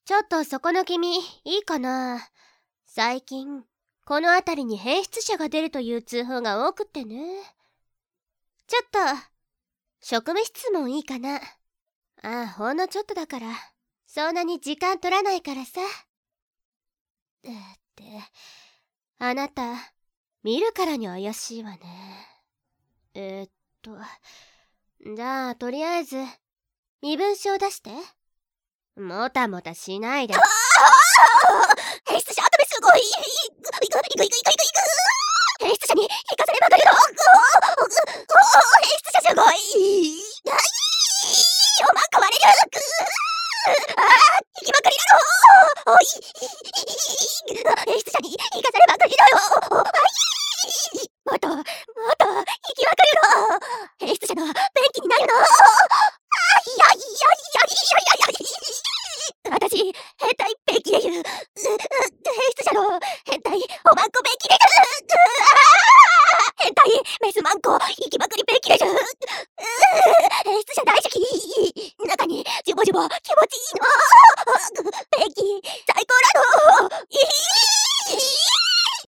ちょっとそこの君、いいかな。最近、この辺りに変質者が出るという通報が多くってね。ちょっと、職務質問いいかな。ああ、ほんのちょっとだから、そんなに時間取らないからさ。あなた、見るからに怪しいわね。じゃあ、とりあえず、身分証出して。もたもたしないで。 変質者頭すごい。変質者に生かされまくりの。変質者すごい。おまんこ割れる。生きまくりだろ。変質者に生かされまくりだよ。もっと生きまくるの。変質者の便器になるの。私、変態便器で言う。変質者の変態おまんこ便器で言う。変態メスマンコ生きまくり便器で言う。変質者大好き。中にジュボジュボ気持ちいいの。便器